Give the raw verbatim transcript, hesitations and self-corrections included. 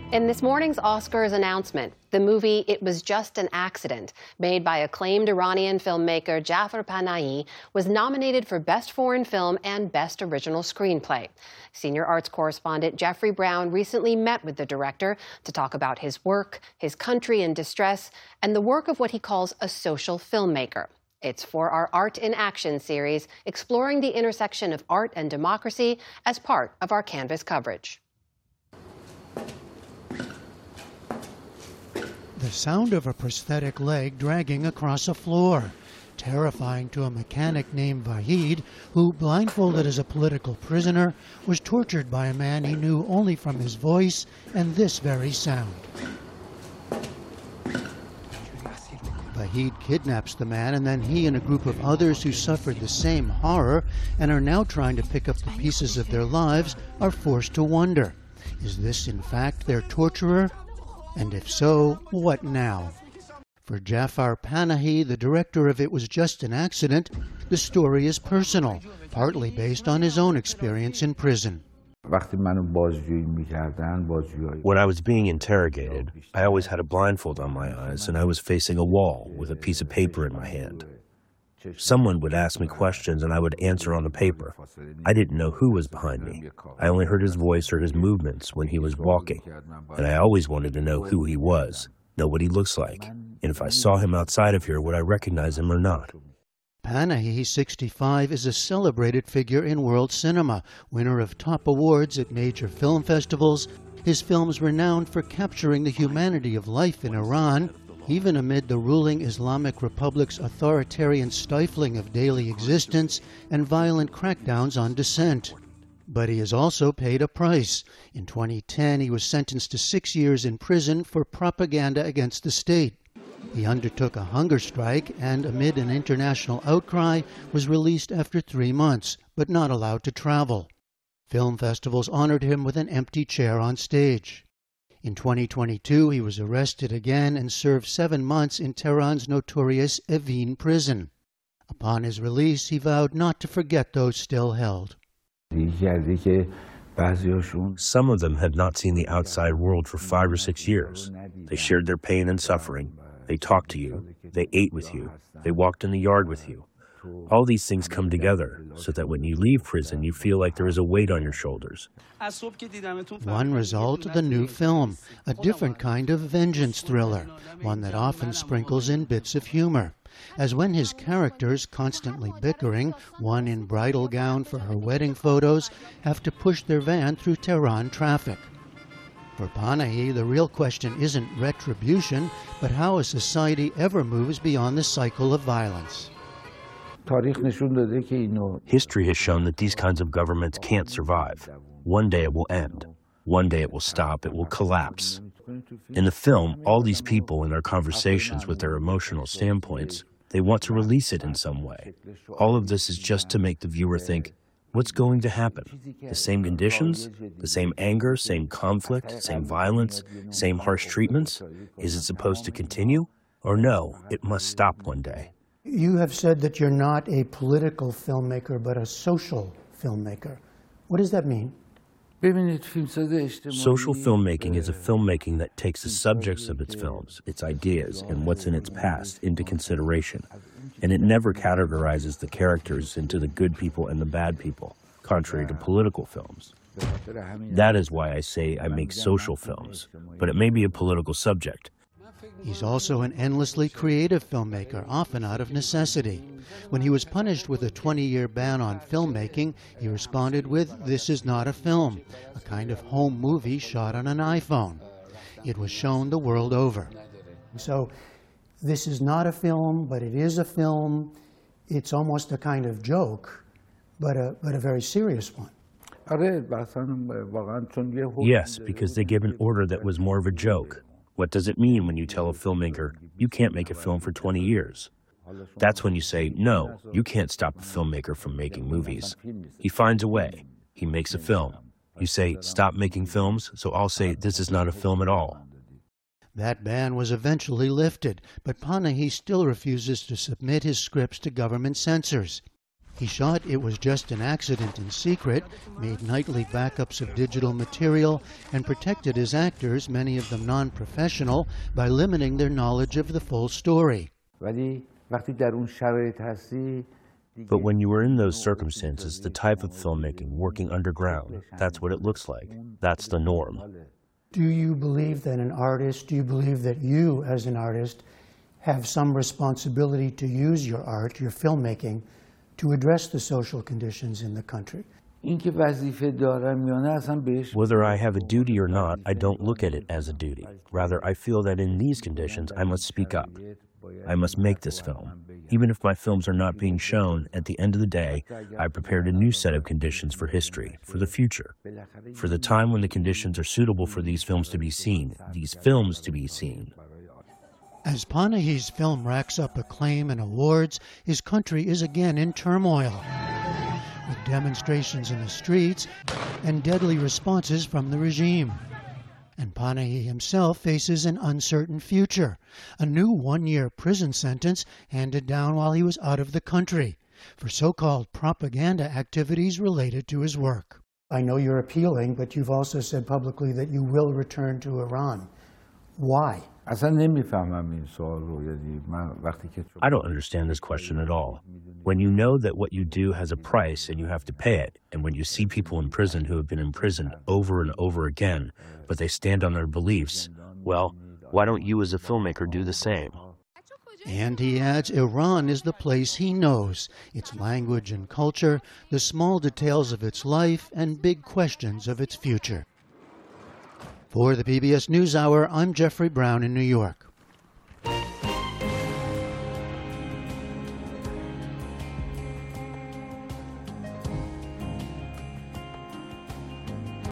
In this morning's Oscars announcement, the movie It Was Just an Accident, made by acclaimed Iranian filmmaker Jafar Panahi, was nominated for Best Foreign Film and Best Original Screenplay. Senior arts correspondent Jeffrey Brown recently met with the director to talk about his work, his country in distress, and the work of what he calls a social filmmaker. It's for our Art in Action series, exploring the intersection of art and democracy as part of our Canvas coverage. The sound of a prosthetic leg dragging across a floor, terrifying to a mechanic named Vahid, who, blindfolded as a political prisoner, was tortured by a man he knew only from his voice and this very sound. Vahid kidnaps the man, and then he and a group of others who suffered the same horror and are now trying to pick up the pieces of their lives are forced to wonder, is this in fact their torturer? And if so, what now? For Jafar Panahi, the director of It Was Just an Accident, the story is personal, partly based on his own experience in prison. When I was being interrogated, I always had a blindfold on my eyes and I was facing a wall with a piece of paper in my hand. Someone would ask me questions and I would answer on the paper. I didn't know who was behind me. I only heard his voice or his movements when he was walking. And I always wanted to know who he was, know what he looks like. And if I saw him outside of here, would I recognize him or not? Panahi, sixty-five, is a celebrated figure in world cinema, winner of top awards at major film festivals. His films renowned for capturing the humanity of life in Iran, even amid the ruling Islamic Republic's authoritarian stifling of daily existence and violent crackdowns on dissent. But he has also paid a price. In twenty ten, he was sentenced to six years in prison for propaganda against the state. He undertook a hunger strike and, amid an international outcry, was released after three months, but not allowed to travel. Film festivals honored him with an empty chair on stage. In twenty twenty-two, he was arrested again and served seven months in Tehran's notorious Evin prison. Upon his release, he vowed not to forget those still held. Some of them had not seen the outside world for five or six years. They shared their pain and suffering. They talked to you. They ate with you. They walked in the yard with you. All these things come together so that when you leave prison, you feel like there is a weight on your shoulders. One result, the new film, a different kind of vengeance thriller, one that often sprinkles in bits of humor. As when his characters, constantly bickering, one in bridal gown for her wedding photos, have to push their van through Tehran traffic. For Panahi, the real question isn't retribution, but how a society ever moves beyond the cycle of violence. History has shown that these kinds of governments can't survive. One day it will end. One day it will stop. It will collapse. In the film, all these people in their conversations with their emotional standpoints, they want to release it in some way. All of this is just to make the viewer think, what's going to happen? The same conditions? The same anger, same conflict, same violence, same harsh treatments? Is it supposed to continue? Or no, it must stop one day. You have said that you're not a political filmmaker, but a social filmmaker. What does that mean? Social filmmaking is a filmmaking that takes the subjects of its films, its ideas, and what's in its past into consideration. And it never categorizes the characters into the good people and the bad people, contrary to political films. That is why I say I make social films, but it may be a political subject. He's also an endlessly creative filmmaker, often out of necessity. When he was punished with a twenty-year ban on filmmaking, he responded with, "This is not a film," a kind of home movie shot on an iPhone. It was shown the world over. So this is not a film, but it is a film. It's almost a kind of joke, but a, but a very serious one. Yes, because they gave an order that was more of a joke. What does it mean when you tell a filmmaker, you can't make a film for twenty years? That's when you say, no, you can't stop a filmmaker from making movies. He finds a way. He makes a film. You say, stop making films, so I'll say, this is not a film at all. That ban was eventually lifted, but Panahi still refuses to submit his scripts to government censors. He shot It Was Just an Accident in secret, made nightly backups of digital material, and protected his actors, many of them non-professional, by limiting their knowledge of the full story. But when you are in those circumstances, the type of filmmaking, working underground, that's what it looks like. That's the norm. Do you believe that an artist, do you believe that you, as an artist, have some responsibility to use your art, your filmmaking, to address the social conditions in the country? Whether I have a duty or not, I don't look at it as a duty. Rather, I feel that in these conditions, I must speak up. I must make this film. Even if my films are not being shown, at the end of the day, I prepared a new set of conditions for history, for the future, for the time when the conditions are suitable for these films to be seen, these films to be seen. As Panahi's film racks up acclaim and awards, his country is again in turmoil, with demonstrations in the streets and deadly responses from the regime. And Panahi himself faces an uncertain future, a new one-year prison sentence handed down while he was out of the country for so-called propaganda activities related to his work. I know you're appealing, but you've also said publicly that you will return to Iran. Why? I don't understand this question at all. When you know that what you do has a price and you have to pay it, and when you see people in prison who have been imprisoned over and over again, but they stand on their beliefs, well, why don't you as a filmmaker do the same? And he adds, Iran is the place he knows, its language and culture, the small details of its life, and big questions of its future. For the P B S NewsHour, I'm Jeffrey Brown in New York.